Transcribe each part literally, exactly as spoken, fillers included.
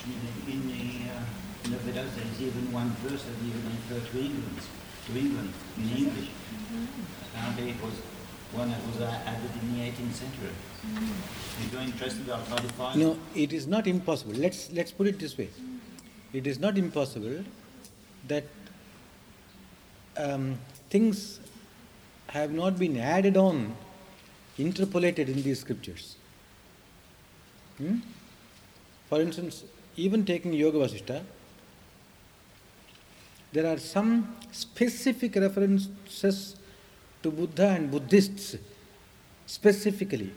In, in the uh, in the Vedas, there is even one verse that even referred to England, to England in English. Mm-hmm. Apparently, it was one that was uh, added in the eighteenth century. Mm-hmm. If you're interested, I'll try to find. No, it is not impossible. Let's let's put it this way: it is not impossible that um, things have not been added on, interpolated in these scriptures. Hmm? For instance, even taking Yoga Vasishtha, there are some specific references to Buddha and Buddhists specifically.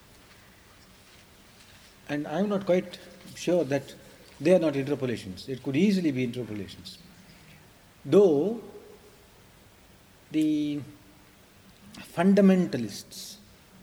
And I am not quite sure that they are not interpolations. It could easily be interpolations. Though the fundamentalists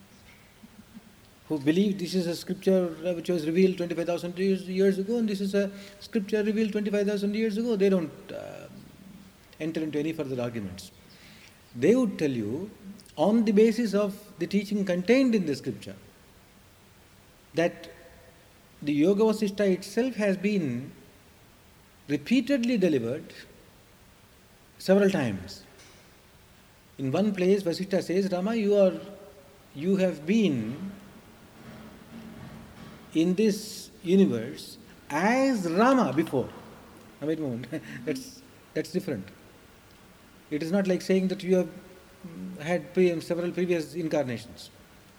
who believe this is a scripture which was revealed twenty-five thousand years, years ago and this is a scripture revealed twenty-five thousand years ago, they don't uh, enter into any further arguments. They would tell you, on the basis of the teaching contained in the scripture, that the Yoga Vasishtha itself has been repeatedly delivered several times. In one place, Vasishtha says, Rama, you are, you have been in this universe as Rama before. Now wait a moment, that's, that's different. It is not like saying that you have had pre- several previous incarnations.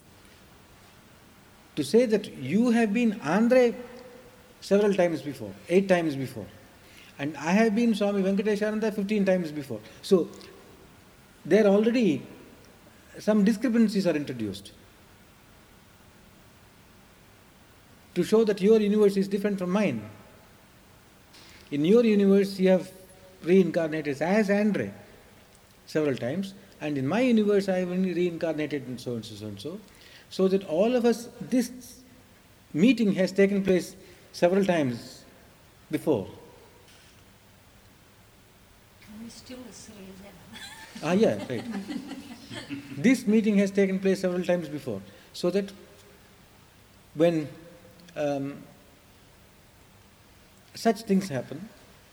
To say that you have been Andre several times before, eight times before, and I have been Swami Venkateshananda fifteen times before. So, there already some discrepancies are introduced to show that your universe is different from mine. In your universe, you have reincarnated as Andre several times, and in my universe, I have reincarnated and so and so, so and so. So that all of us, this meeting has taken place several times before. We still say that. Ah, yeah, right. This meeting has taken place several times before. So that when um, such things happen,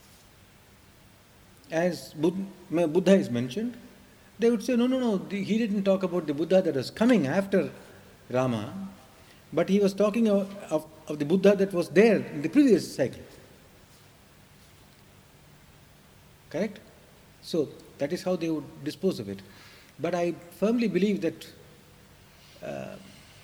as Buddha is mentioned, they would say, no, no, no, the, he didn't talk about the Buddha that was coming after Rama, but he was talking of, of, of the Buddha that was there in the previous cycle. Correct? So, that is how they would dispose of it. But I firmly believe that uh,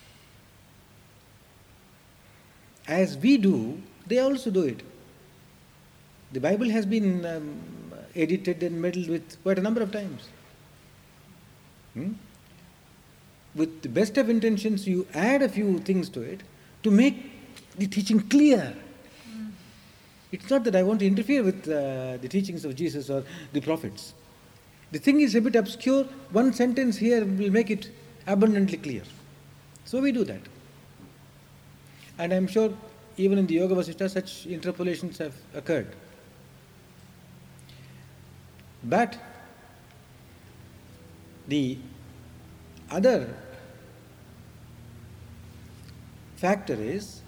as we do, they also do it. The Bible has been um, edited and meddled with quite a number of times. Hmm? With the best of intentions, you add a few things to it to make the teaching clear. Mm. It's not that I want to interfere with uh, the teachings of Jesus or the prophets. The thing is a bit obscure. One sentence here will make it abundantly clear. So we do that. And I'm sure even in the Yoga Vasishtha such interpolations have occurred. But the other factor is,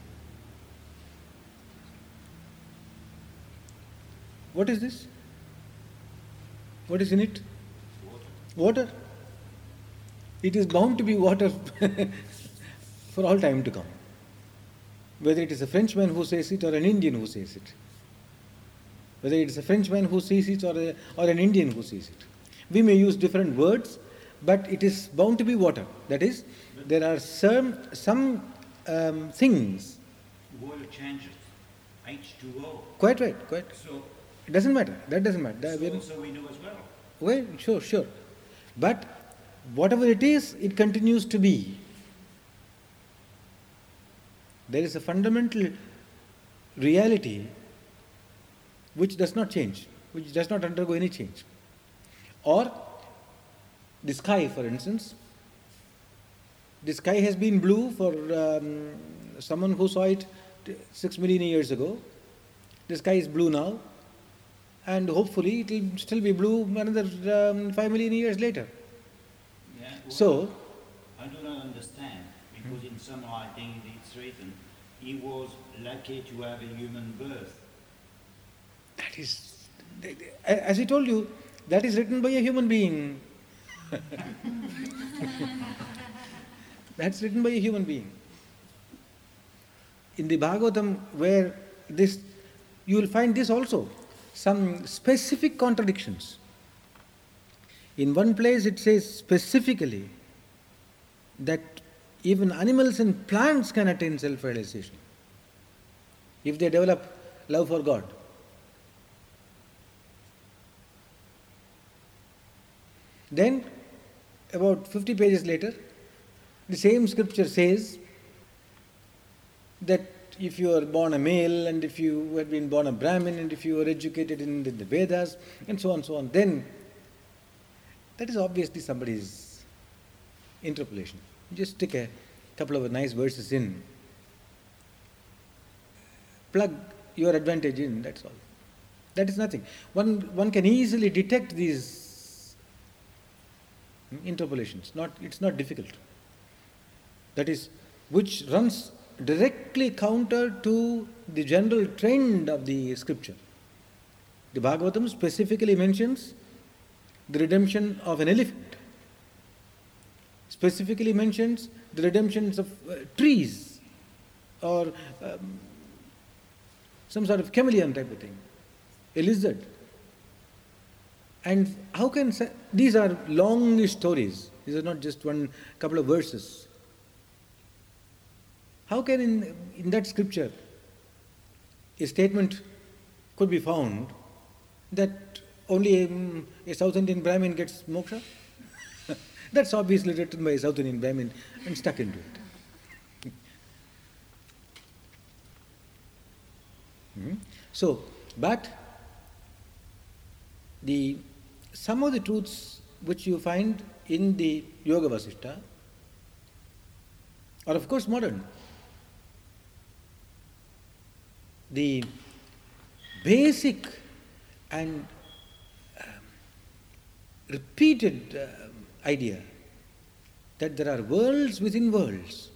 what is this? What is in it? Water. Water. It is bound to be water for all time to come. Whether it is a Frenchman who says it or an Indian who says it. Whether it is a Frenchman who sees it or, a, or an Indian who sees it. We may use different words, but it is bound to be water. That is, there are some, some um, things. Water changes. H two O. Quite right, quite. So, it doesn't matter. That doesn't matter. So, so we do as well. Well, sure, sure. But whatever it is, it continues to be. There is a fundamental reality which does not change, which does not undergo any change. Or the sky, for instance. The sky has been blue for um, someone who saw it six million years ago. The sky is blue now, and hopefully it will still be blue another um, five million years later. Yeah, well, so, I do not understand, because in some writing it's written, he was lucky to have a human birth. That is, as I told you, that is written by a human being. That's written by a human being. In the Bhagavatam, where this, you will find this also, some specific contradictions. In one place it says specifically that even animals and plants can attain self-realization if they develop love for God. Then, about fifty pages later, the same scripture says that if you are born a male and if you had been born a Brahmin and if you were educated in the, the Vedas and so on and so on, then that is obviously somebody's interpolation. You just stick a couple of nice verses in, plug your advantage in, that's all. That is nothing. One, one can easily detect these interpolations. Not, it's not difficult. That is, which runs directly counter to the general trend of the scripture. The Bhagavatam specifically mentions the redemption of an elephant, specifically mentions the redemptions of uh, trees or um, some sort of chameleon type of thing, a lizard. And how can, these are long stories, these are not just one couple of verses. How can in, in that scripture a statement could be found that only a, a South Indian Brahmin gets moksha? That's obviously written by a South Indian Brahmin and stuck into it. Hmm? So, but the some of the truths which you find in the Yoga Vasishtha are of course modern. The basic and um, repeated uh, idea that there are worlds within worlds,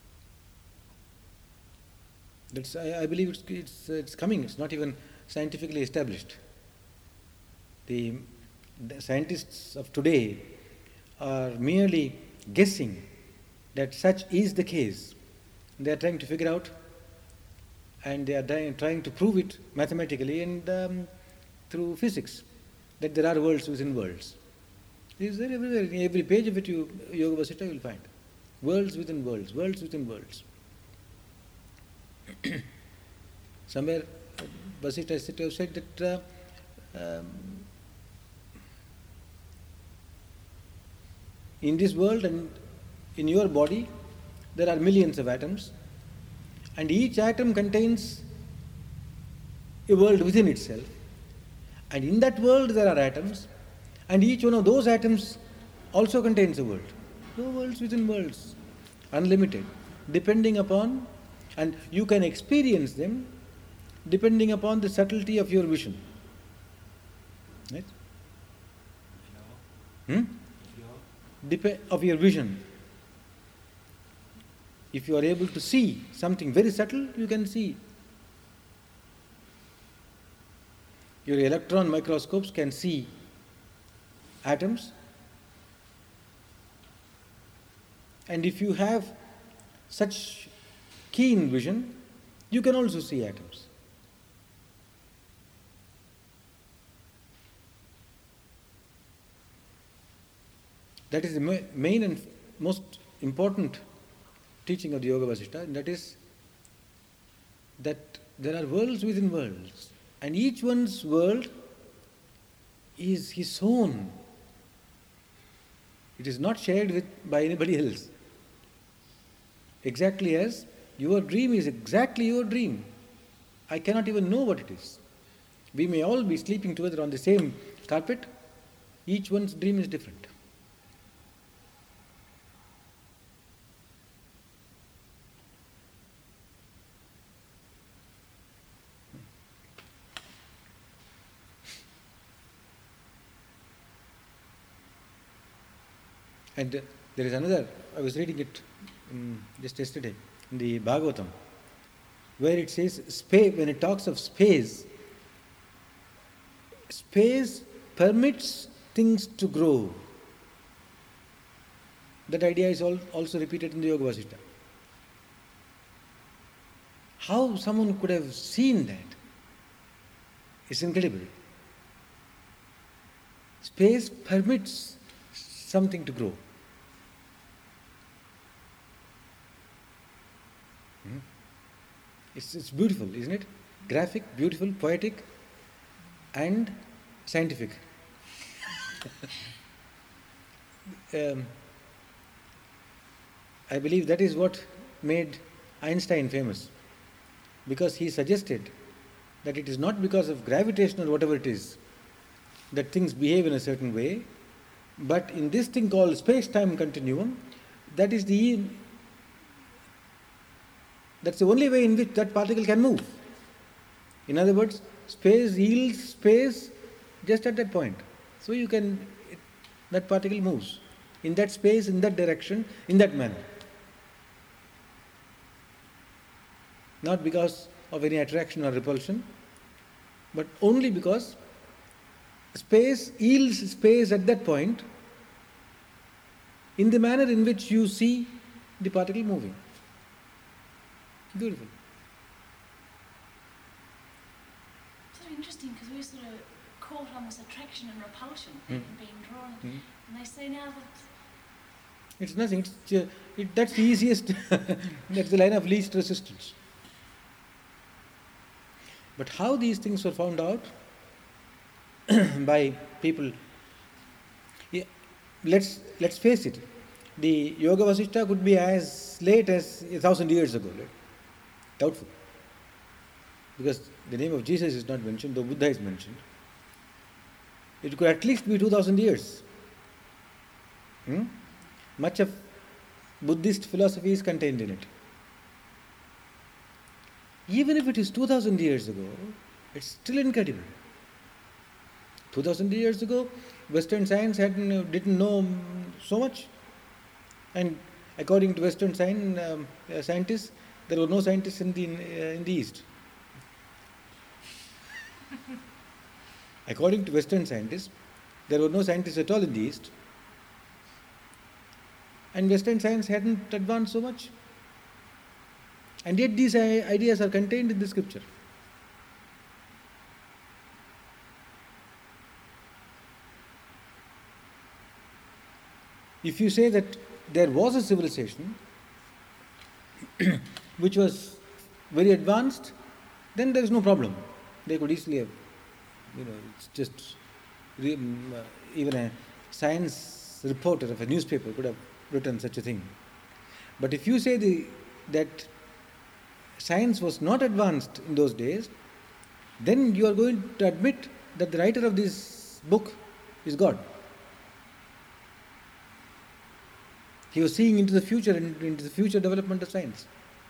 that's, I, I believe it's, it's, it's coming, it's not even scientifically established. The, the scientists of today are merely guessing that such is the case. They are trying to figure out and they are trying, trying to prove it mathematically and um, through physics, that there are worlds within worlds. It is there everywhere. In every page of it, you, Yoga Vasishtha, you will find. Worlds within worlds, worlds within worlds. Somewhere, uh, Vasishtha said that uh, um, in this world and in your body, there are millions of atoms, and each atom contains a world within itself. And in that world there are atoms, and each one of those atoms also contains a world. No worlds within worlds, unlimited, depending upon, and you can experience them depending upon the subtlety of your vision. Right? Hmm? Dep- of your vision. If you are able to see something very subtle, you can see. Your electron microscopes can see atoms. And if you have such keen vision, you can also see atoms. That is the ma- main and most important teaching of the Yoga Vasishtha, and that is that there are worlds within worlds, and each one's world is his own. It is not shared with by anybody else. Exactly as your dream is exactly your dream. I cannot even know what it is. We may all be sleeping together on the same carpet. Each one's dream is different. And uh, there is another, I was reading it um, just yesterday, in the Bhagavatam. where it says space, when it talks of space, space permits things to grow. That idea is all, also repeated in the Yoga Vasishtha. How someone could have seen that? It's incredible. Space permits something to grow. Hmm? It's, it's beautiful, isn't it? Graphic, beautiful, poetic, and scientific. um, I believe that is what made Einstein famous, because he suggested that it is not because of gravitation or whatever it is that things behave in a certain way, but in this thing called space-time continuum, that is the that's the only way in which that particle can move. In other words, space yields space just at that point. So you can, it, that particle moves in that space, in that direction, in that manner. Not because of any attraction or repulsion, but only because space yields space at that point in the manner in which you see the particle moving. Beautiful. Sort of interesting, because we're sort of caught on this attraction and repulsion Mm. and being drawn. Mm. And they say now that It's nothing. It's, uh, it, that's the easiest, that's the line of least resistance. But how these things were found out by people, yeah, let's, let's face it, the Yoga Vasishtha could be as late as a thousand years ago. Right? Doubtful. Because the name of Jesus is not mentioned, though Buddha is mentioned. It could at least be two thousand years. Hmm? Much of Buddhist philosophy is contained in it. Even if it is two thousand years ago, it's still incredible. two thousand years ago, Western science hadn't, didn't know so much. And according to Western science, um, uh, scientists, there were no scientists in the, uh, in the East. According to Western scientists, there were no scientists at all in the East. And Western science hadn't advanced so much. And yet these ideas are contained in the scripture. If you say that there was a civilization which was very advanced, then there is no problem. They could easily have, you know, it's just, um, uh, even a science reporter of a newspaper could have written such a thing. But if you say the, that science was not advanced in those days, then you are going to admit that the writer of this book is God. He was seeing into the future, into the future development of science.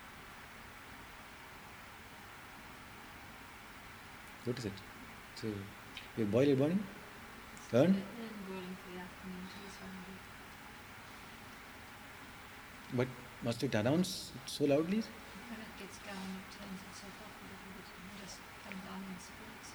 What is it? So, your boiler burning? Burn? Boiling for the afternoon to this one. But must it announce it so loudly? When it gets going, it turns itself off a little bit and just comes on in spurts.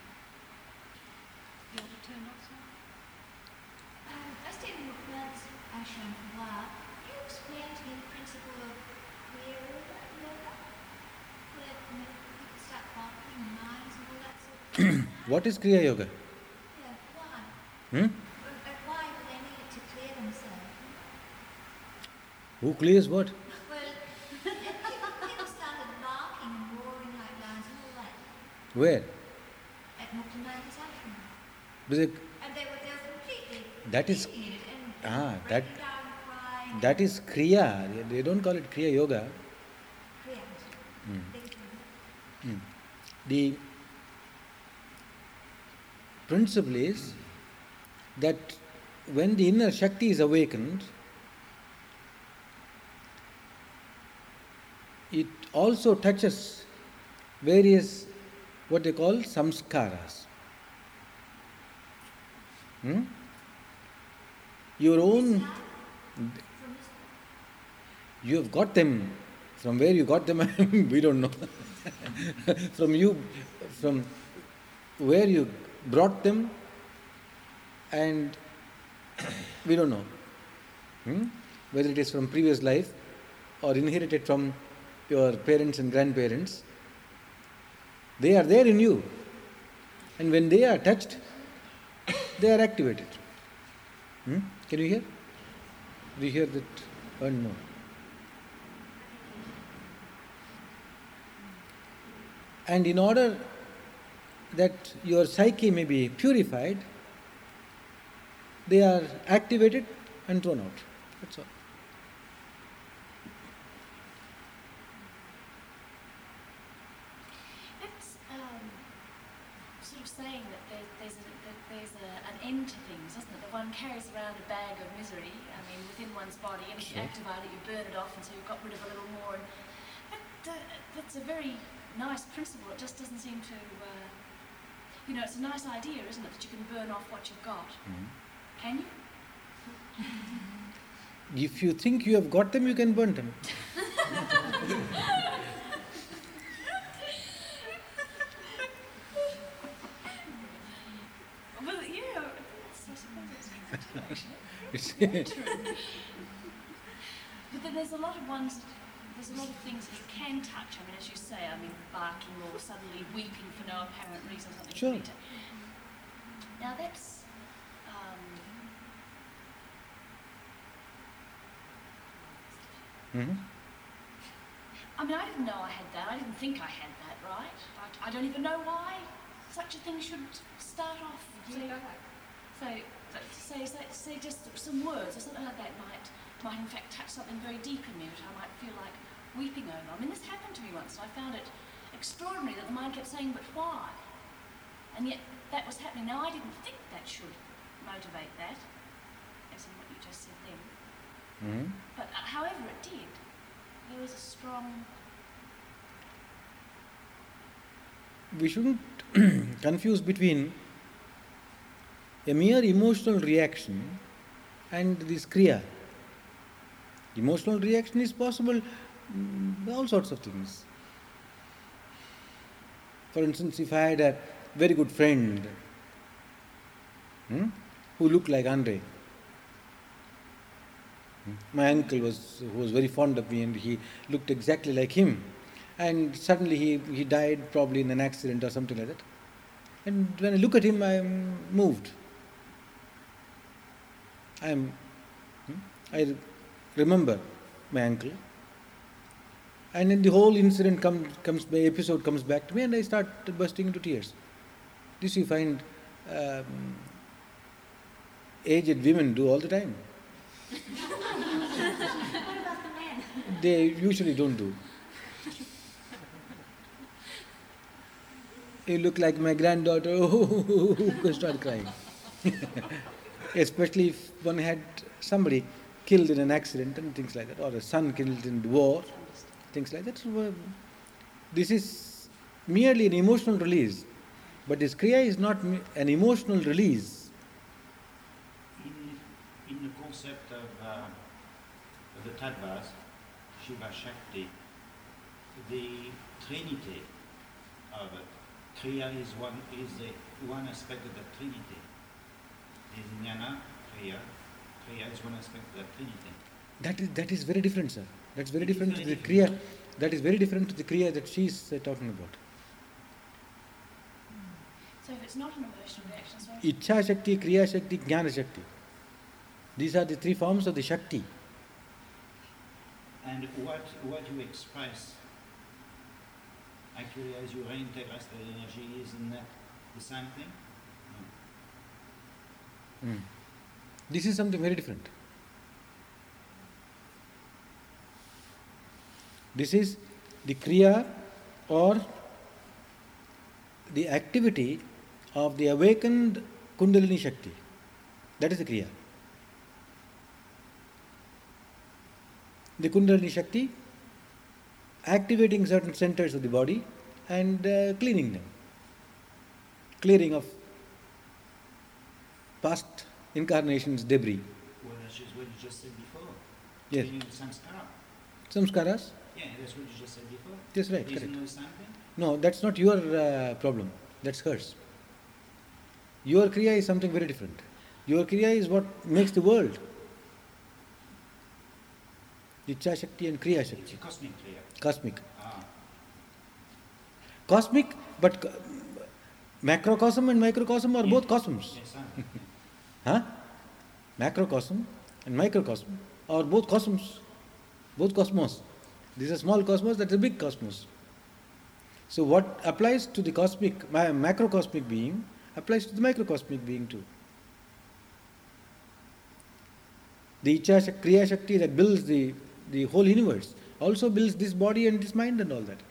You want to turn off some? Um, I was taking a class ashram for a while. Can you explain to me the principle of clear yoga? That, you know, people start following minds and all that sort of thing. What is Kriya Yoga? Yeah, why? Hmm? Or, or why do they need to clear themselves? Who clears what? Well, people, people started barking and roaring like lions and all that Where? at Muktananda's ashram. Does it, And they were, they were completely that is, leaving it and ah, breaking that, down and crying. that is Kriya. They don't call it Kriya Yoga. Kriya. Hmm. Beg your pardon. Hmm. The principle is that when the inner Shakti is awakened, it also touches various what they call samskaras. Hmm? Your own, From this you have got them From where you got them, we don't know. From you, from where you brought them, and we don't know. Hmm? Whether it is from previous life or inherited from your parents and grandparents, they are there in you. And when they are touched, they are activated. Hmm? Can you hear? Do you hear that? Or no? And in order that your psyche may be purified, they are activated and thrown out. That's all. It's um, sort of saying that there, there's, a, that there's a, an end to things, isn't it? That one carries around a bag of misery, I mean, within one's body, and if you Sure. activate it, you burn it off, and so you've got rid of a little more. And that, uh, that's a very nice principle. It just doesn't seem to, uh, you know, it's a nice idea, isn't it, that you can burn off what you've got. Mhm. Can you? If you think you have got them, you can burn them. Well, yeah, it's, I suppose it's true, actually. It's True. But then there's a lot of ones, there's a lot of things that you can touch. I mean, as you say, I mean, barking or suddenly weeping for no apparent reason, something Sure. really ta- Now that's, um, Mhm. I mean, I didn't know I had that. I didn't think I had that, right? I, I don't even know why such a thing should start off. So, so, say, say, say just some words or something like that might, might in fact touch something very deep in me, which I might feel like weeping over. I mean, this happened to me once, and I found it extraordinary that the mind kept saying, but why? And yet that was happening. Now, I didn't think that should motivate that, as in what you just said then. Mhm. But uh, however it did, there was a strong... We shouldn't confuse between a mere emotional reaction and this kriya. Emotional reaction is possible, mm, all sorts of things. For instance, if I had a very good friend hmm, who looked like Andre. Hmm. My uncle was who was very fond of me, and he looked exactly like him. And suddenly he, he died, probably in an accident or something like that. And when I look at him, I am moved. I am. hmm, I remember my uncle. And then the whole incident comes, comes, the episode comes back to me, and I start bursting into tears. This you find um, aged women do all the time. What about the men? They usually don't do. You look like my granddaughter, oh, start crying. Especially if one had somebody killed in an accident and things like that, or a son killed in war, things like that. So, uh, this is merely an emotional release, but this kriya is not me- an emotional release. In, in the concept of, uh, of the tattvas, Shiva Shakti, the trinity of it, kriya is one is the one aspect of the trinity. Is jnana, kriya, kriya is one aspect of the trinity. That is that is very different, sir. That's very It is different to very the different. kriya. That is very different to the kriya that she is uh, talking about. So if it's not an emotional reaction, so Ichha Shakti, Kriya Shakti, Jnana Shakti. These are the three forms of the Shakti. And what what you express actually as you reintegrate the energy, isn't that the same thing? No. Mm. This is something very different. This is the Kriya or the activity of the awakened Kundalini Shakti. That is the Kriya. The Kundalini Shakti activating certain centers of the body and uh, cleaning them. Clearing of past incarnations debris. Well, that's just what you just said before. Yes. Meaning samskara. Samskaras. Yeah. Okay, that's what you just said before. That's right, Isn't correct. there something? No, that's not your uh, problem. That's hers. Your Kriya is something very different. Your Kriya is what makes the world. Ichcha Shakti and Kriya It's Shakti. a cosmic Kriya. Cosmic. Ah. Cosmic, but co- macrocosm and microcosm are Yeah. both cosmos. Yes, sir. Huh? Macrocosm and microcosm are both cosmos. Both cosmos. This is a small cosmos, that's a big cosmos. So what applies to the cosmic, ma- macrocosmic being, applies to the microcosmic being too. The Ichcha Shak- Kriya Shakti that builds the, the whole universe also builds this body and this mind and all that.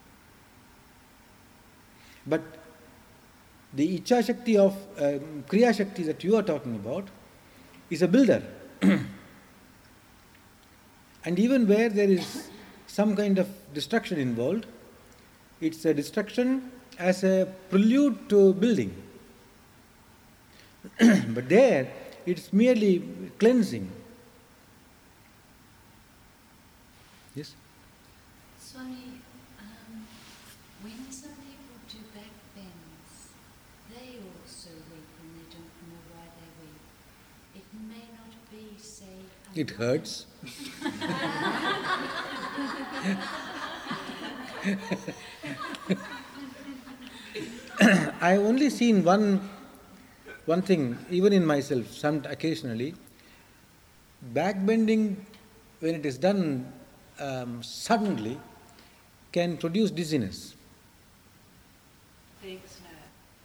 But the Ichcha Shakti of um, Kriya Shakti that you are talking about is a builder. And even where there is some kind of destruction involved, it's a destruction as a prelude to building. But there, it's merely cleansing. Yes? Swami, um, when some people do back bends, they also weep and they don't know why they weep. It may not be, say, a It hurts. I have only seen one, one thing, even in myself, some occasionally. Backbending, when it is done um, suddenly, can produce dizziness. Vagus nerve.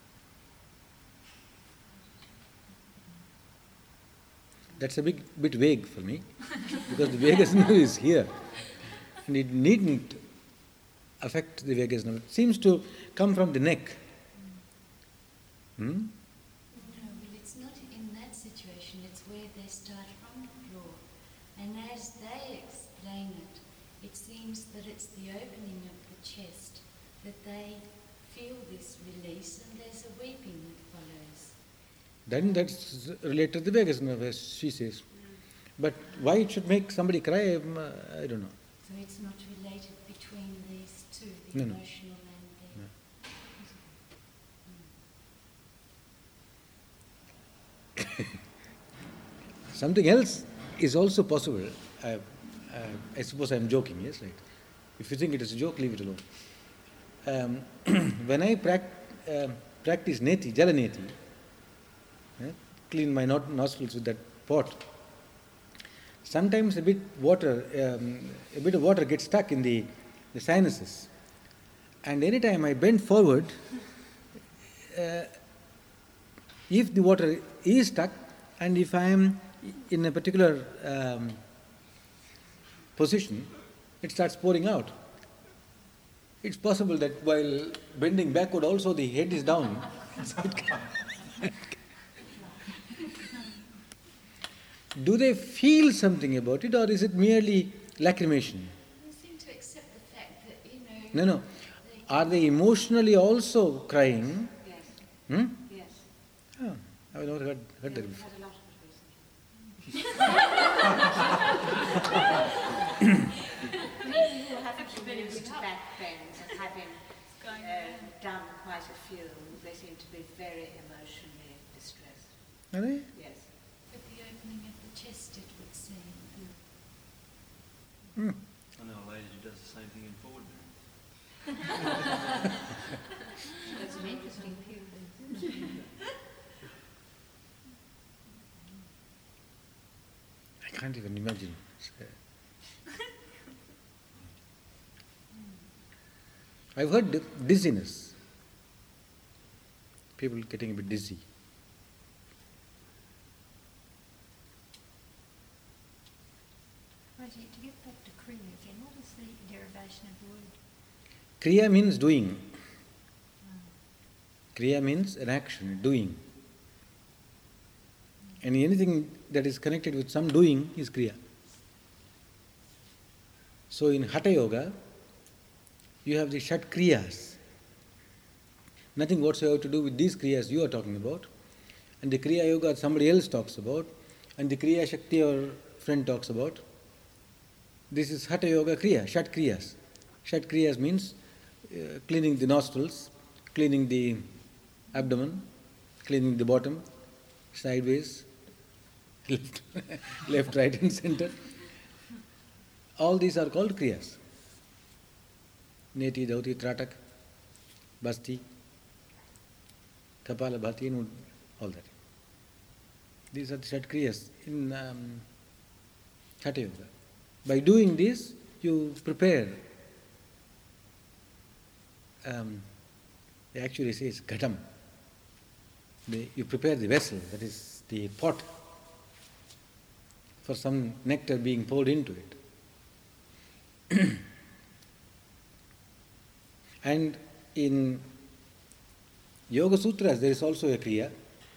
That's a big bit vague for me, because the vagus nerve is here, and it needn't affect the vagus nerve. It seems to come from the neck. Hmm? No, well, it's not in that situation, it's where they start from the floor. And as they explain it, it seems that it's the opening of the chest that they feel this release and there's a weeping that follows. Then that's related to the vagus nerve, as she says. But why it should make somebody cry, um, uh, I don't know. So it's not related between these two, the No, no. emotional and the... No. Something else is also possible. Uh, uh, I suppose I am joking, yes, right? If you think it is a joke, leave it alone. Um, when I prac- uh, practice neti, jala neti, eh, clean my not- nostrils with that pot, sometimes a bit water, um, a bit of water gets stuck in the, the sinuses. And anytime I bend forward, uh, if the water is stuck, and if I am in a particular um, position, it starts pouring out. It's possible that while bending backward also the head is down. Do they feel something about it, or is it merely lacrimation? They seem to accept the fact that, you know... No, no. Are they emotionally also crying? Yes. Hmm? Yes. Oh, I've never heard, heard that We've before. had a lot of it People who haven't been used to back bends and having uh, done quite a few, they seem to be very emotionally distressed. Are they? Yes. At the opening of the chest, it would seem. Hmm. I know a lady who does the same thing in forward bend. That's an interesting view. I can't even imagine. I've heard di- dizziness. People getting a bit dizzy. Rosie, to get back to Kriya again, what is the derivation of the word? Kriya means doing. Kriya means an action, doing. And anything that is connected with some doing is Kriya. So in Hatha Yoga, you have the Shat Kriyas. Nothing whatsoever to do with these Kriyas you are talking about. And the Kriya Yoga somebody else talks about. And the Kriya Shakti our friend talks about. This is Hatha Yoga Kriya, Shat Kriyas. Shat Kriyas means uh, cleaning the nostrils, cleaning the abdomen, cleaning the bottom, sideways, left, left, right and center. All these are called Kriyas. Neti, Dhauti, Tratak, Basti, Kapala, Bhati, and all that. These are the Shat Kriyas in um, Hatha Yoga. By doing this, you prepare, um, they actually say it's ghatam. They, you prepare the vessel, that is the pot, for some nectar being poured into it. And in Yoga Sutras, there is also a Kriya.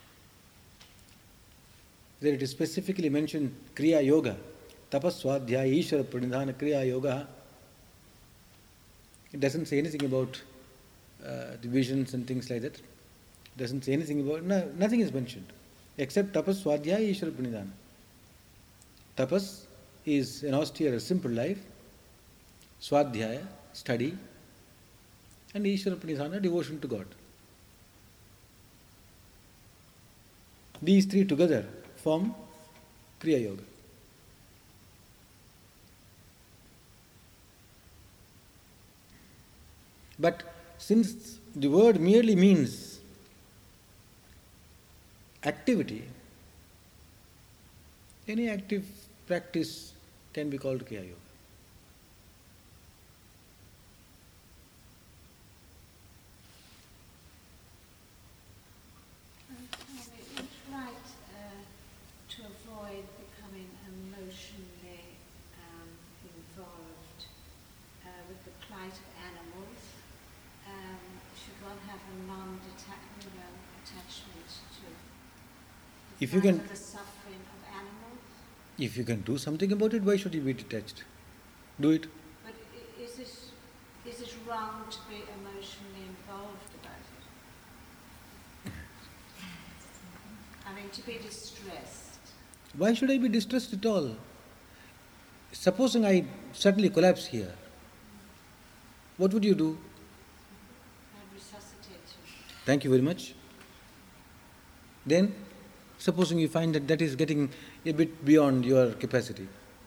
There it is specifically mentioned Kriya Yoga. Tapas Swadhyaya Ishvara Pranidhana Kriya Yoga. It doesn't say anything about uh, the visions and things like that. It doesn't say anything about, no, nothing is mentioned except Tapas Swadhyaya Ishvara Pranidhana. Tapas is an austere, simple life. Swadhyaya, study. And Ishvara Pranidhana, devotion to God. These three together form Kriya Yoga. But since the word merely means activity, any active practice can be called Kriya Yoga. It's right uh, to avoid becoming emotionally um, involved uh, with the plight of animals. Um, should one have a non-detachment attachment to the If you plight can- of the suffering of animals? If you can do something about it, why should you be detached? Do it. But i- is it, is it wrong to be emotionally involved about it? I mean, to be distressed. Why should I be distressed at all? Supposing I suddenly collapse here, what would you do? I'd resuscitate you. Thank you very much. Then, supposing you find that that is getting a bit beyond your capacity,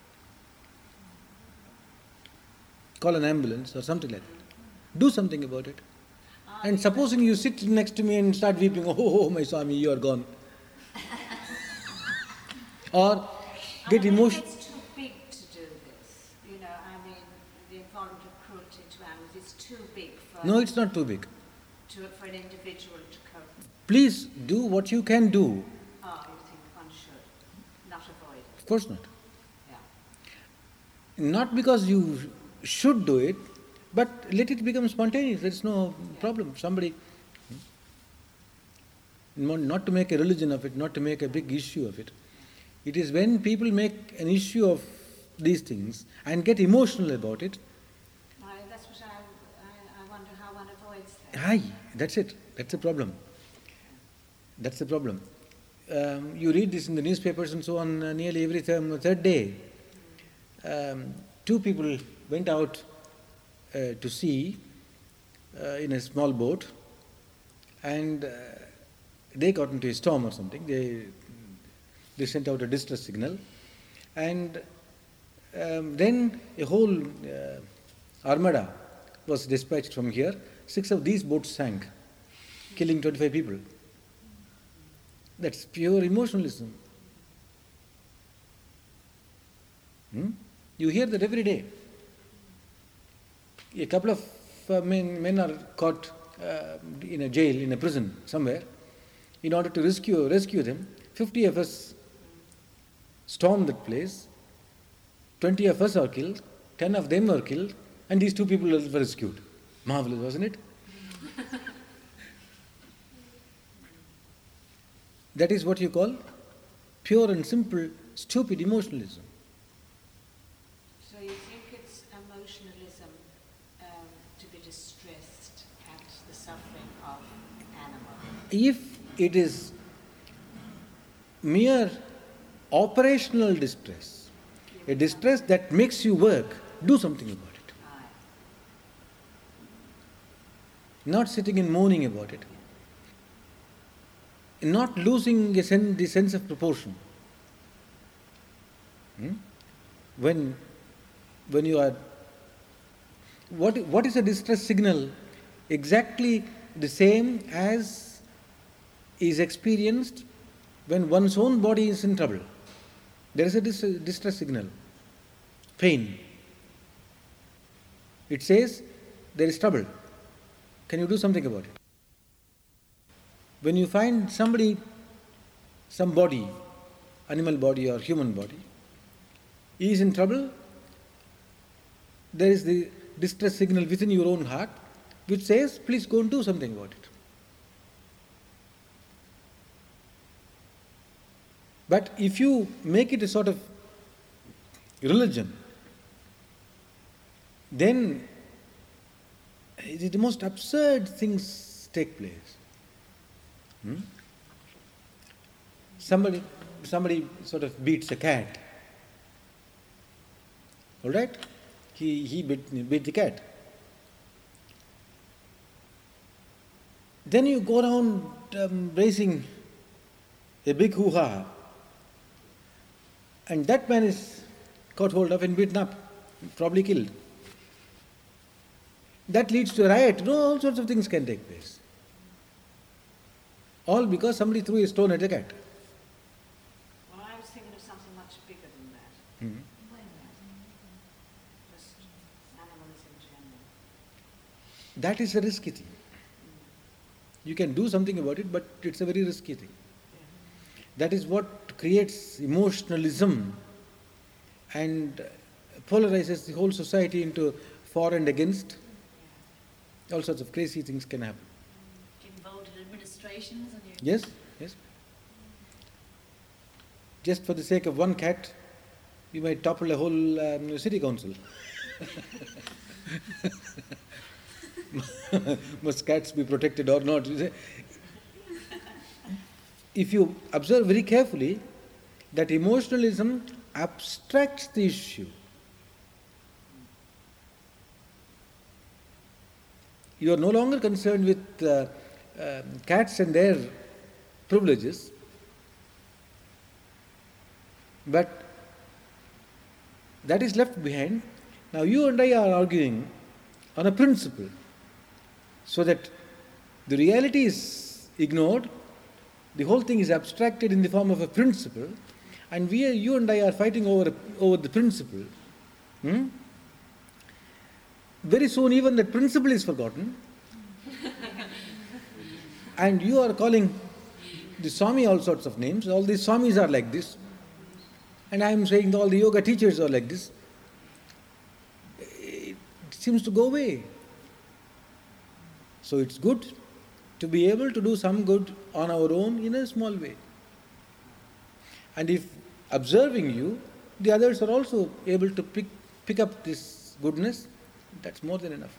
call an ambulance or something like that. Do something about it. And supposing you sit next to me and start weeping, oh, oh my Swami, you are gone. Or get I mean, emotional. It's too big to do this. You know, I mean, the involuntary cruelty to animals is too big for, No, it's not too big. to, for an individual to cope. Please do what you can do. Oh, you think one should not avoid it? Of course not. Yeah. Not because you should do it, but let it become spontaneous. There is no problem. Somebody, not to make a religion of it, not to make a big issue of it. It is when people make an issue of these things and get emotional about it. I, that's what I, I, I wonder how one avoids that. Aye, that's it. That's the problem. That's the problem. Um, you read this in the newspapers and so on uh, nearly every th- third day. Um, two people went out uh, to sea uh, in a small boat, and uh, they got into a storm or something. They they sent out a distress signal, and um, then a whole uh, armada was dispatched from here. Six of these boats sank, killing twenty-five people. That's pure emotionalism. Hmm? You hear that every day. A couple of uh, men, men are caught uh, in a jail, in a prison somewhere. In order to rescue rescue them, fifty of us stormed that place. twenty of us are killed, ten of them were killed, and these two people were rescued. Marvelous, wasn't it? That is what you call pure and simple, stupid emotionalism. So you think it's emotionalism um, to be distressed at the suffering of animals? If it is mere operational distress, a distress that makes you work, do something about it. Aye. Not sitting and moaning about it. Not losing a sen- the sense of proportion. Hmm? When, when you are, what, what is a distress signal? Exactly the same as is experienced when one's own body is in trouble. There is a dis- distress signal, pain. It says there is trouble. Can you do something about it? When you find somebody, some body, animal body or human body, he is in trouble, there is the distress signal within your own heart which says, please go and do something about it. But if you make it a sort of religion, then the most absurd things take place. Hmm? Somebody, somebody sort of beats a cat. All right? He, he beat, beat the cat. Then you go around um, raising a big hoo-ha, and that man is caught hold of and beaten up, probably killed. That leads to a riot. No, all sorts of things can take place. All because somebody threw a stone at a cat. Well, I was thinking of something much bigger than that. Hmm. Just animalism in general. That is a risky thing. You can do something about it, but it's a very risky thing. That is what creates emotionalism and polarizes the whole society into for and against. All sorts of crazy things can happen. Get involved in administrations and you... Yes, yes. Just for the sake of one cat, you might topple a whole um, city council. Must cats be protected or not? If you observe very carefully, that emotionalism abstracts the issue. You are no longer concerned with uh, uh, cats and their privileges, but that is left behind. Now you and I are arguing on a principle, so that the reality is ignored, the whole thing is abstracted in the form of a principle, and we, are, you and I are fighting over, over the principle. Hmm? Very soon even that principle is forgotten, and you are calling the Swami all sorts of names. All these Swamis are like this, and I am saying all the yoga teachers are like this. It seems to go away. So it's good to be able to do some good on our own in a small way. And if observing you, the others are also able to pick, pick up this goodness, that's more than enough.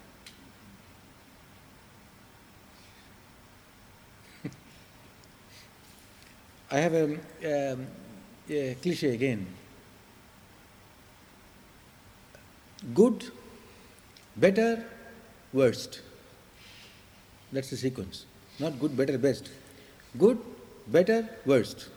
I have a, um, a cliche again. Good, better, worst. That's the sequence. Not good, better, best. Good, better, worst.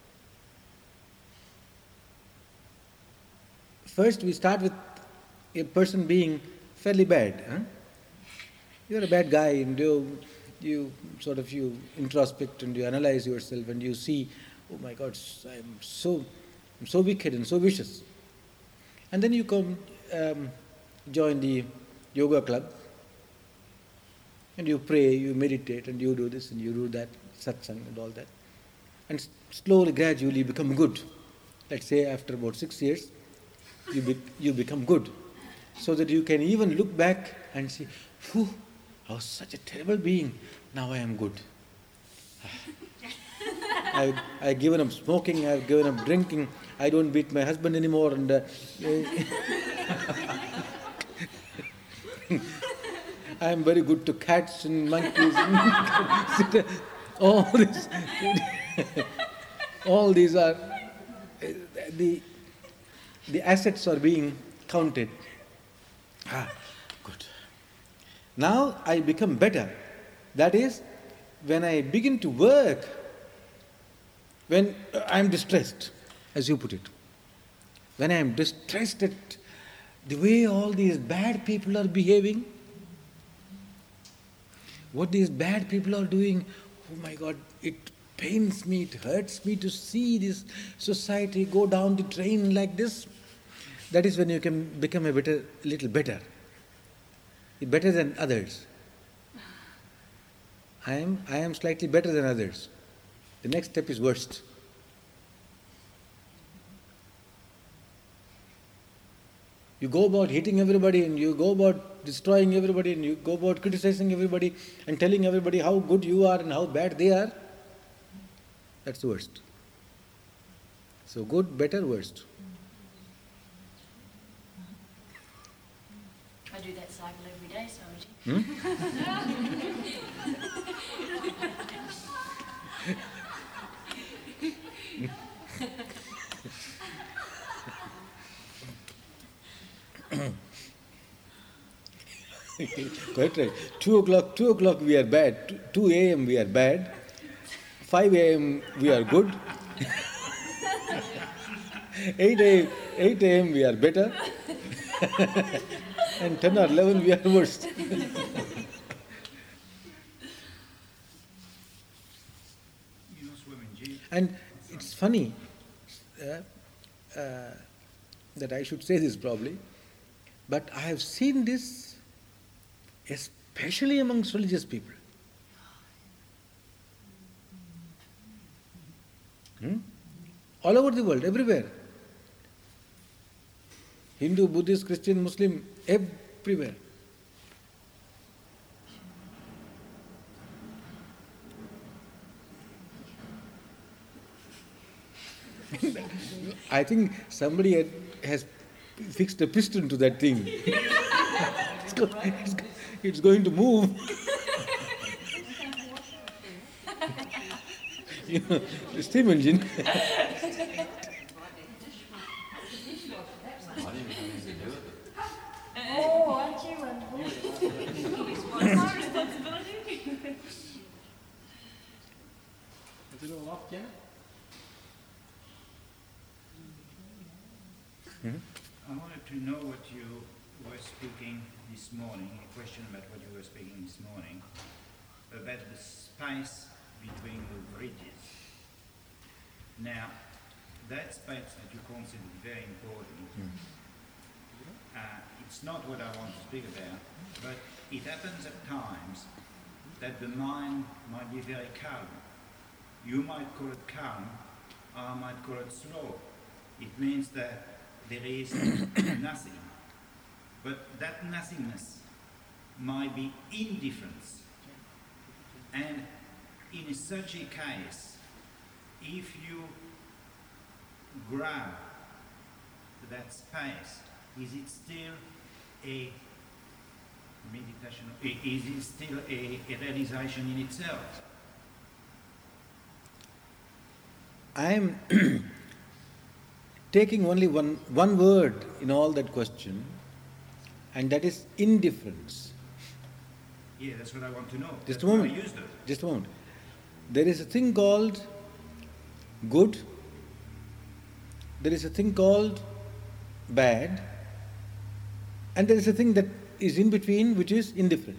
First we start with a person being fairly bad. Huh? You're a bad guy and you, you sort of you introspect and you analyze yourself and you see, oh my God, I'm so, I'm so wicked and so vicious. And then you come um, join the yoga club and you pray, you meditate and you do this and you do that, satsang and all that. And slowly, gradually become good. Let's say after about six years, you, be, you become good. So that you can even look back and say, phew, I was such a terrible being, now I am good. I, I've given up smoking, I've given up drinking, I don't beat my husband anymore, and uh, I am very good to cats and monkeys. And all this, all these are the the assets are being counted. Ah, good. Now I become better. That is, when I begin to work, when I am distressed, as you put it, when I am distressed at the way all these bad people are behaving, what these bad people are doing, oh my God, it pains me, it hurts me to see this society go down the drain like this. That is when you can become a better, little better, better than others. I am, I am slightly better than others. The next step is worst. You go about hitting everybody and you go about destroying everybody and you go about criticizing everybody and telling everybody how good you are and how bad they are. That's the worst. So good, better, worst. I do that cycle every day, Swamiji. Quite right. Two o'clock, two o'clock we are bad. Two a m we are bad. Five a m we are good. Eight a eight a m we are better. And ten or eleven we are worst. And it's funny uh, uh, that I should say this probably, but I have seen this especially amongst religious people. Hmm? All over the world, everywhere. Hindu, Buddhist, Christian, Muslim, everywhere. I think somebody had, has fixed a piston to that thing. it's, go, it's, go, it's going to move. You know, the steam engine. Oh, aren't you wonderful? It's my responsibility. Is it all off, Janet? Hmm? I wanted to know what you were speaking this morning, a question about what you were speaking this morning, about the space between the bridges. Now, that space that you consider very important, Hmm. uh, it's not what I want to speak about, but it happens at times that the mind might be very calm. You might call it calm, I might call it slow. It means that there is nothing. But that nothingness might be indifference. And in such a case, if you grab that space, is it still a meditation? Is it still a, a realization in itself? I am taking only one, one word in all that question, and that is indifference. Yeah, that's what I want to know. Just That's a why moment. I used it. Just a moment. There is a thing called good, there is a thing called bad, and there is a thing that is in between which is indifferent.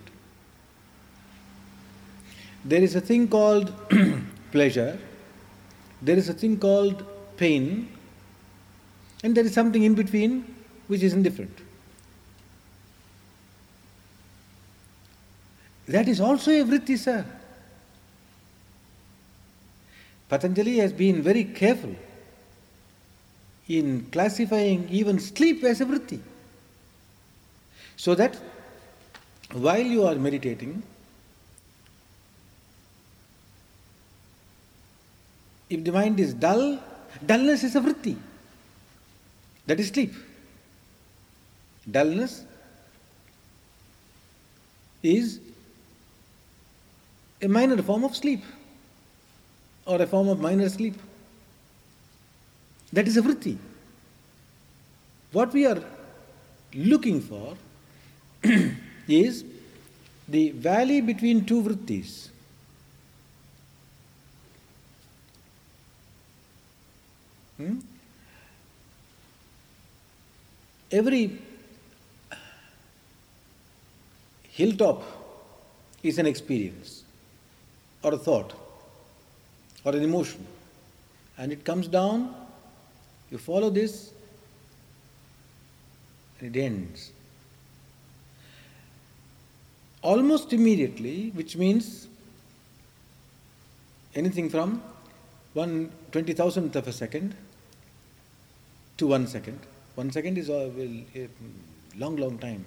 There is a thing called pleasure, there is a thing called pain, and there is something in between which is indifferent. That is also a vritti, sir. Patanjali has been very careful in classifying even sleep as a vritti. So that while you are meditating, if the mind is dull, dullness is a vritti. That is sleep. Dullness is a minor form of sleep or a form of minor sleep. That is a vritti. What we are looking for is the valley between two vrittis. Hmm? Every hilltop is an experience or a thought or an emotion, and it comes down, you follow this, and it ends. Almost immediately, which means anything from one twenty thousandth of a second to one second. One second is a, a long, long time.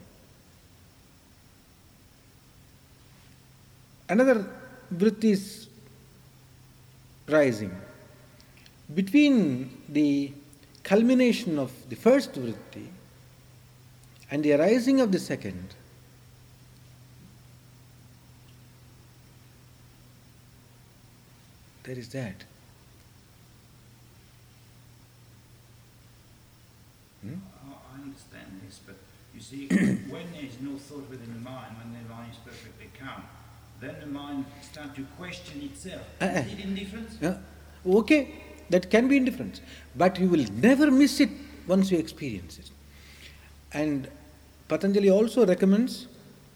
Another vritti is rising. Between the culmination of the first vritti and the arising of the second, there is that. Hmm? I understand this, but you see, when there is no thought within the mind, when the mind is perfectly calm, then the mind starts to question itself. Uh, uh, is it indifference? Uh, okay, that can be indifference, but you will never miss it once you experience it. And Patanjali also recommends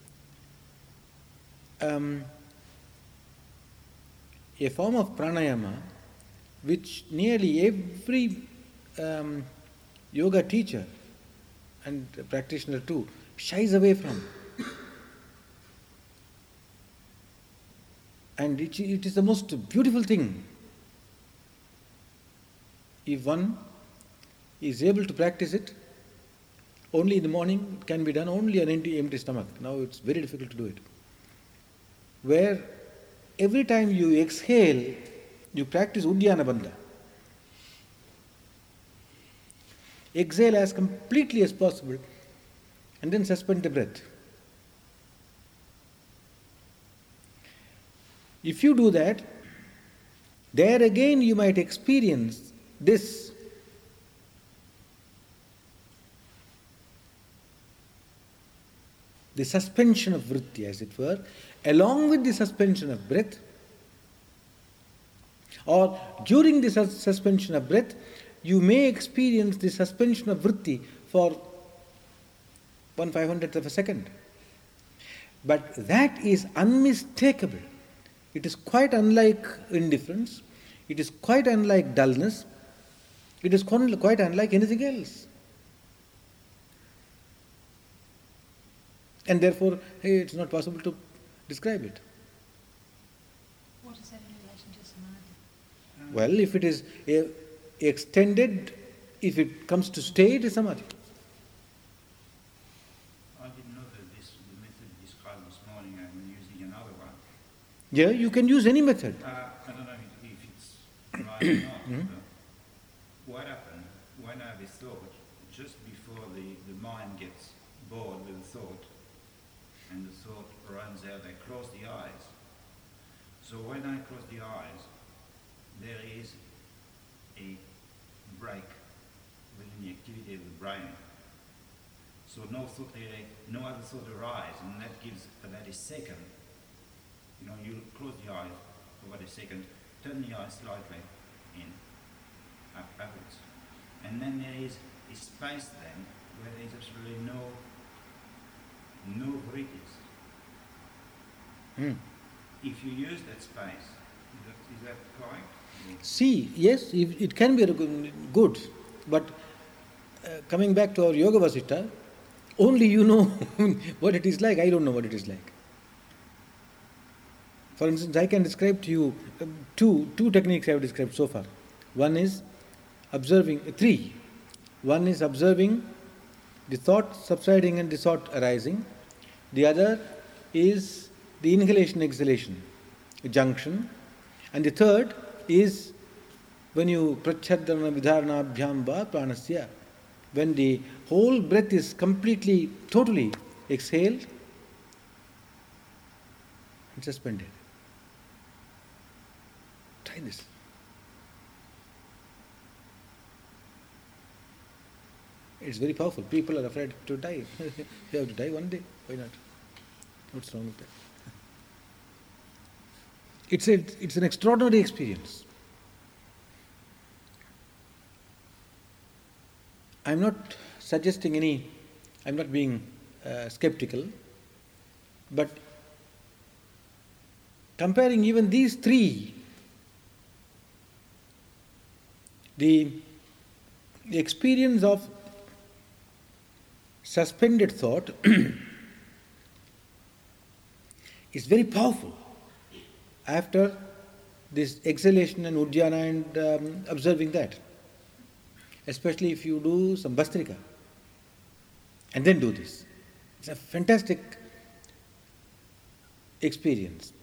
um, a form of pranayama which nearly every um, yoga teacher and practitioner too shies away from. And it, it is the most beautiful thing. If one is able to practice it, only in the morning, it can be done only on an empty, empty stomach. Now it's very difficult to do it. Where every time you exhale, you practice Uddiyana Bandha. Exhale as completely as possible and then suspend the breath. If you do that, there again you might experience this the suspension of vritti, as it were, along with the suspension of breath, or during the sus- suspension of breath, you may experience the suspension of vritti for one five hundredth of a second. But that is unmistakable. It is quite unlike indifference. It is quite unlike dullness. It is quite unlike anything else. And therefore, hey, it's not possible to describe it. What is that in relation to samadhi? Well, if it is a, extended, if it comes to stay, it is samadhi. I didn't know that this the method described this morning. I'm using another one. Yeah, you can use any method. Uh, I don't know if, if it's right or not. Mhm. But what happened when I have a thought, just before the, the mind gets bored with the thought, and the thought runs out, I close the eyes. So when I close the eyes, there is a break within the activity of the brain. So no thought, no other thought arise, and that gives about a second. You know, you close the eyes for about a second, turn the eyes slightly in, up, upwards. And then there is a space then where there is absolutely no, no vrittis. Mm. If you use that space, is that, is that correct? See, yes, if it can be good, but uh, coming back to our Yoga Vasita, only you know what it is like. I don't know what it is like. For instance, I can describe to you um, two, two techniques I have described so far. One is observing, uh, three. One is observing the thought subsiding and the thought arising. The other is the inhalation, exhalation, junction. And the third is when you prachadana vidharana abhyam va pranasya, when the whole breath is completely, totally exhaled and suspended. Try this. It's very powerful. People are afraid to die. They have to die one day. Why not? What's wrong with that? It's a, it's an extraordinary experience. I'm not suggesting any, I'm not being uh, skeptical, but comparing even these three, the, the experience of suspended thought is very powerful after this exhalation and Udjana and um, observing that. Especially if you do some Bastrika and then do this. It's a fantastic experience.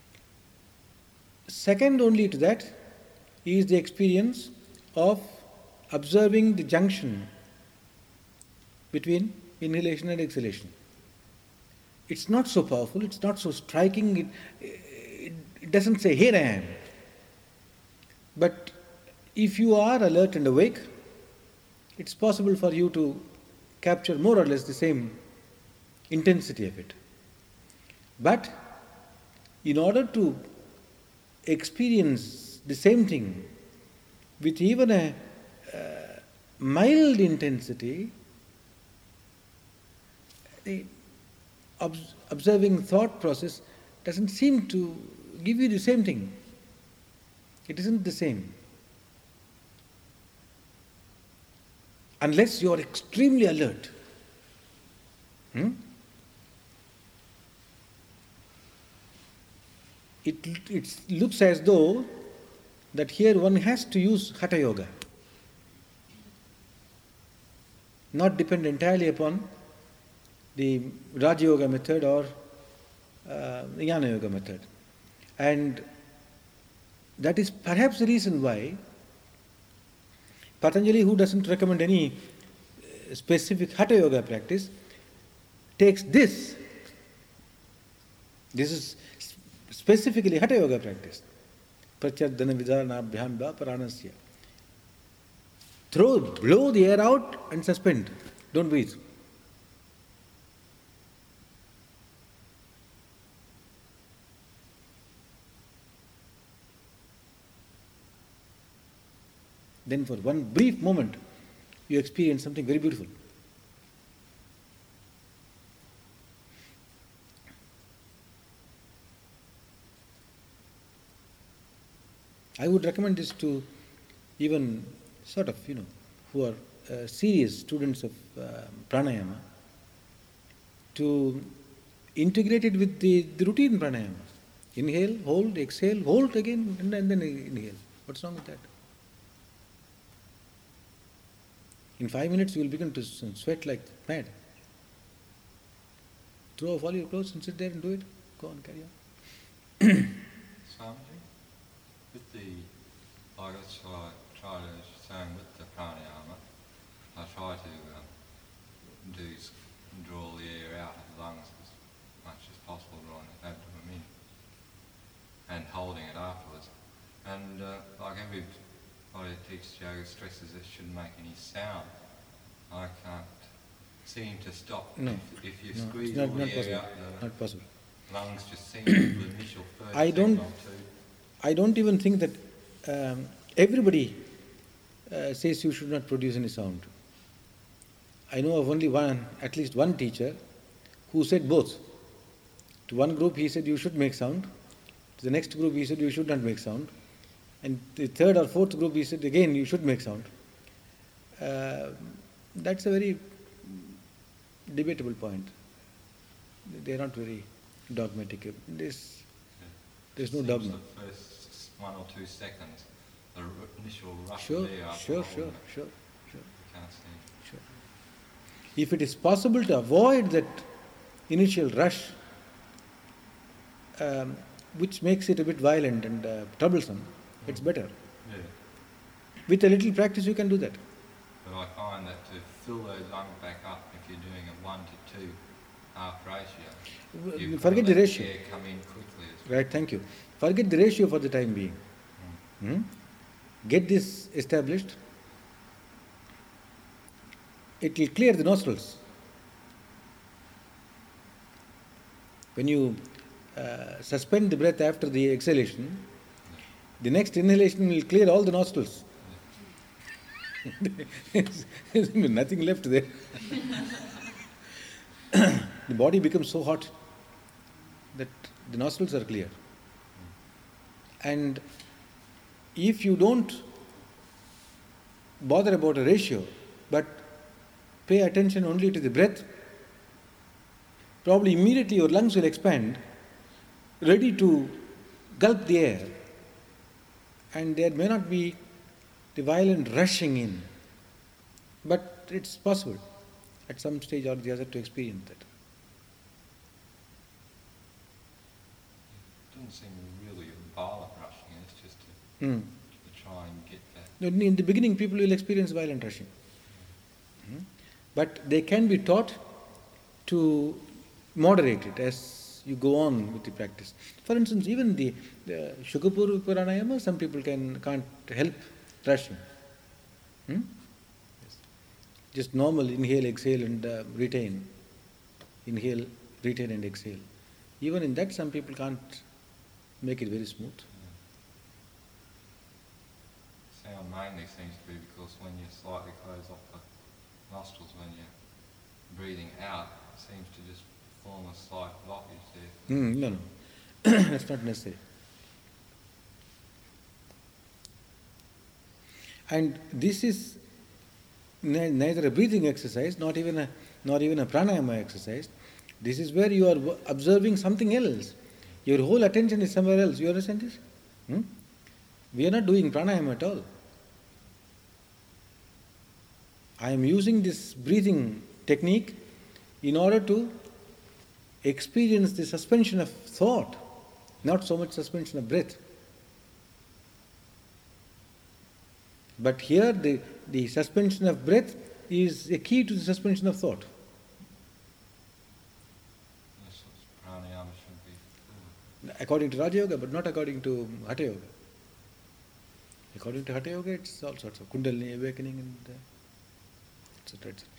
Second only to that is the experience of observing the junction between inhalation and exhalation. It's not so powerful, it's not so striking, it, it, it doesn't say, here I am. But if you are alert and awake, it's possible for you to capture more or less the same intensity of it. But in order to experience the same thing with even a uh, mild intensity, the obs- observing thought process doesn't seem to give you the same thing. It isn't the same. Unless you are extremely alert. Hmm? It, it looks as though that here one has to use Hatha Yoga, not depend entirely upon the Raja Yoga method or uh, Jnana Yoga method. And that is perhaps the reason why Patanjali, who doesn't recommend any specific Hatha Yoga practice, takes this. This is specifically Hatha Yoga practice. Pratyardhana vidaranabhyam va paranasya. Throw, blow the air out and suspend. Don't breathe. Then for one brief moment, you experience something very beautiful. I would recommend this to even sort of, you know, who are uh, serious students of uh, pranayama, to integrate it with the, the routine pranayama. Inhale, hold, exhale, hold again, and, and then inhale. What's wrong with that? In five minutes, you will begin to sweat like mad. Throw off all your clothes and sit there and do it. Go on, carry on. Swamiji, with the, like I try, try to, saying with the pranayama, I try to um, do draw the air out of the lungs as much as possible, drawing the abdomen in, and holding it afterwards. And uh, like every Body teaches yoga stresses it shouldn't make any sound. I can't seem to stop. No, if, if you no, squeeze it's not, all not the possible. air out, the Not possible. lungs just seem the initial first I don't. second or two. I don't even think that um, everybody uh, says you should not produce any sound. I know of only one, at least one teacher, who said both. To one group he said you should make sound. To the next group he said you should not make sound. And the third or fourth group, he said, again, you should make sound. Uh, that's a very debatable point. They are not very dogmatic. This, there's no Seems dogma. The first one or two seconds, the r- initial rush Sure, of air after sure, holding sure, it, sure, sure, you can't see. sure. If it is possible to avoid that initial rush, um, which makes it a bit violent and uh, troublesome, it's better. Yeah. With a little practice, you can do that. But I find that to fill those lungs back up, if you're doing a one to two half ratio, you Forget the ratio. air come in quickly as well. Right, thank you. Forget the ratio for the time being. Mm. Hmm? Get this established. it will clear the nostrils. When you uh, suspend the breath after the exhalation, the next inhalation will clear all the nostrils. There's nothing left there. The body becomes so hot that the nostrils are clear. And if you don't bother about a ratio, but pay attention only to the breath, probably immediately your lungs will expand, ready to gulp the air, and there may not be the violent rushing in, but it's possible at some stage or the other to experience that. It doesn't seem really a violent rushing, it's just to, Mm. to try and get that. No, in the beginning, people will experience violent rushing. Mm. But they can be taught to moderate it as you go on with the practice. For instance, even the, the Shukapurva Pranayama, some people can, can't help rushing. Hmm? Yes. Just normal inhale, exhale and uh, retain. Inhale, retain and exhale. Even in that, some people can't make it very smooth. Sound mainly seems to be because when you slightly close off the nostrils, when you're breathing out, it seems to just form a slight blockage there. Mm, no, no. That's not necessary. And this is ne- neither a breathing exercise, not even a not even a pranayama exercise. This is where you are w- observing something else. Your whole attention is somewhere else. You understand this? Hmm? We are not doing pranayama at all. I am using this breathing technique in order to experience the suspension of thought, not so much suspension of breath. But here the, the suspension of breath is a key to the suspension of thought. This pranayama should be. According to Raja Yoga, but not according to Hatha Yoga. According to Hatha Yoga, it's all sorts of Kundalini awakening and uh, et cetera, et cetera.